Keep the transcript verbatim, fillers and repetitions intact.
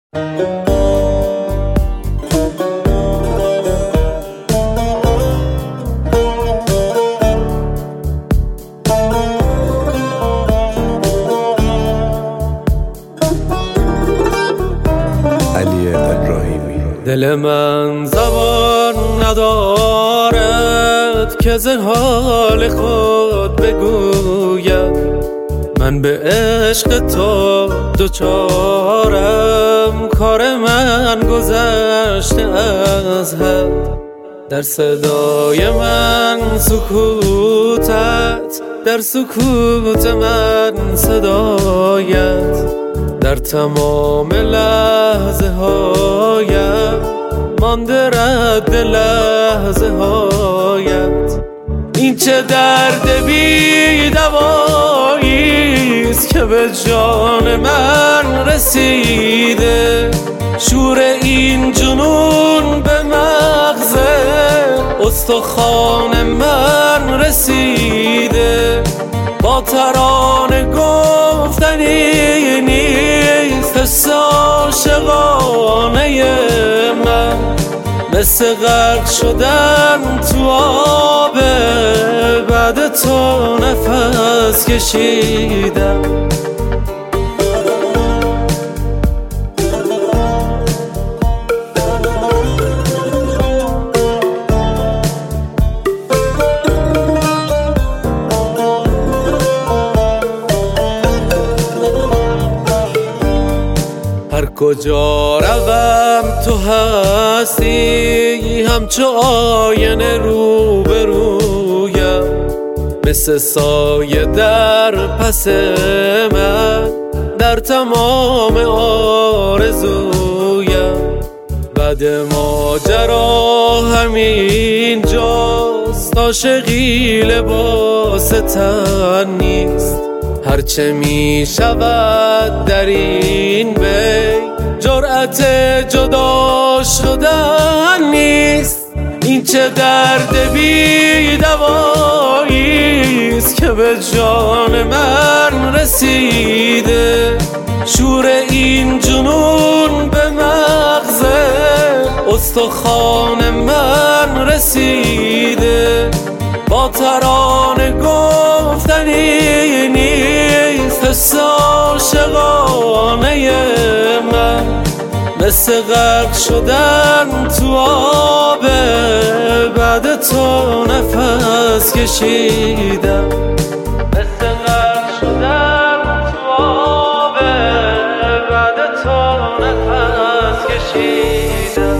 دل من زبان ندارد که ز حال خود بگوید، من به عشق تو دوچارم، کار من گذشته از حد. در صدای من سکوتت، در سکوت من صدایت، در تمام لحظه هایت مانده رد لحظه هایت. این چه درد بی دواییست که به جان من رسیده، شور این جنون به مغز استخوان من رسیده. با ترانه گفتنی نیست حس عاشقانه من، مثل غرق شدن تو آب بعد تو نفس کشیدم. هر کجا روم تو هستی، همچو آینه روبرویم، مثل سایه در پس من در تمام آرزویم. بعد ماجرا همین جاست، عاشقی لباس تن نیست، هرچه می شود در این بین جرأت جدا شدن نیست. این چه درد بی دواییست که به جان من رسیده، شور این جنون به مغز استخوان من رسیده. با ترانه گفتنی نیست حس عاشقانه من، مثل غرق شدن تو آب بعد تو نفس کشیدم، مثل غرق شدن تو آب بعد تو نفس کشیدم.